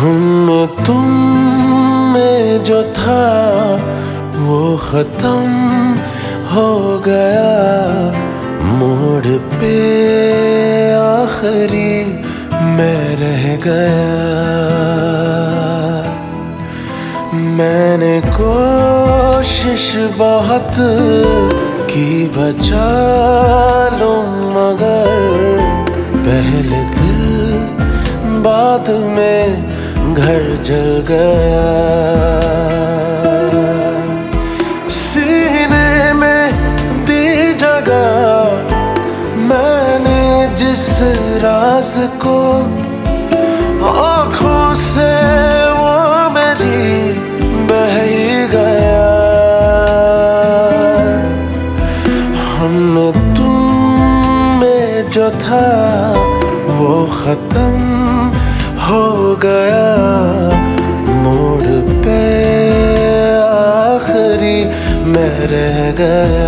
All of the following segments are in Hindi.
हम तुम में जो था वो खत्म हो गया। मोड़ पे आखिरी मैं रह गया। मैंने कोशिश बहुत की बचा लूं, मगर पहले दिल बाद में घर जल गया। सीने में दी जगह मैंने जिस राज को, आँखों से वो मेरी बह ही गया। हम तुम में जो था वो खत्म हो गया। मोड़ पे आखिरी मैं रह गया।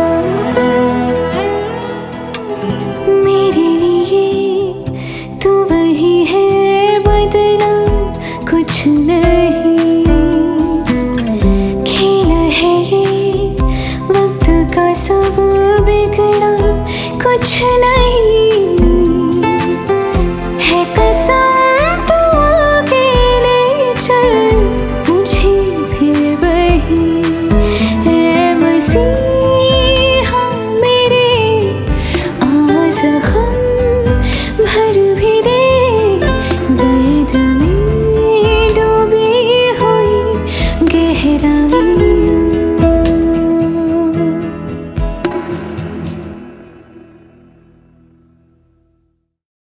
तू